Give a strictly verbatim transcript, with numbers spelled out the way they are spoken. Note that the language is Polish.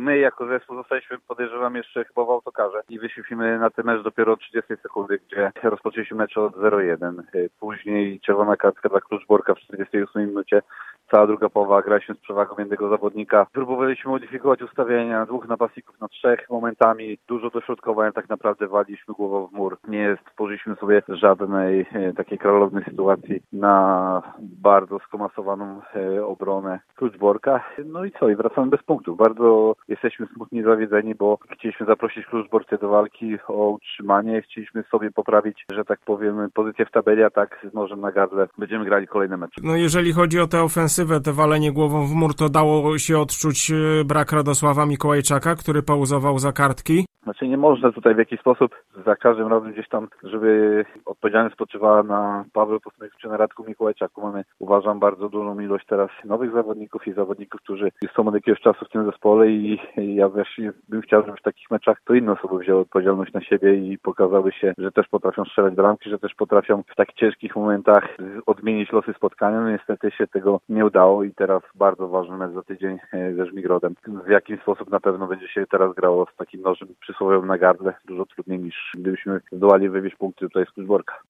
my jako zespół zostaliśmy, podejrzewam, jeszcze chyba w autokarze i wyszliśmy na ten mecz dopiero od trzydziestej sekundy, gdzie rozpoczęliśmy mecz od zero jeden. Później czerwona kartka dla Kluczborka w czterdziestej ósmej minucie. Cała druga połowa graliśmy z przewagą jednego zawodnika. Próbowaliśmy modyfikować ustawienia, dwóch napastników na trzech momentami. Dużo dośrodkowań, tak naprawdę waliliśmy głową w mur. Nie stworzyliśmy sobie żadnej e, takiej klarownej sytuacji na bardzo skomasowaną e, obronę Kluczborka. No i co? I wracamy bez punktów. Bardzo jesteśmy smutni, zawiedzeni, bo chcieliśmy zaprosić Kluczborkę do walki o utrzymanie. Chcieliśmy sobie poprawić, że tak powiem, pozycję w tabeli, a tak z nożem na gardle będziemy grali kolejne mecze. No jeżeli chodzi o tę ofensywę, te walenie głową w mur, to dało się odczuć brak Radosława Mikołajczaka, który pauzował za kartki? Znaczy nie można tutaj w jakiś sposób za każdym razem gdzieś tam, żeby odpowiedzialność spoczywała na Pawle Posmyku czy na Radku Mikołajczaku. Mamy, uważam, bardzo dużą ilość teraz nowych zawodników i zawodników, którzy są od jakiegoś czasu w tym zespole i, i ja właśnie bym chciał, żeby w takich meczach to inne osoby wzięły odpowiedzialność na siebie i pokazały się, że też potrafią strzelać bramki, że też potrafią w takich ciężkich momentach odmienić losy spotkania. No niestety się tego nie udało i teraz bardzo ważny mecz za tydzień ze Żmigrodem. W jakim sposób na pewno będzie się teraz grało z takim nożem przysłowiowym na gardle, dużo trudniej niż gdybyśmy zdołali wywieźć punkty tutaj z Kluczborka.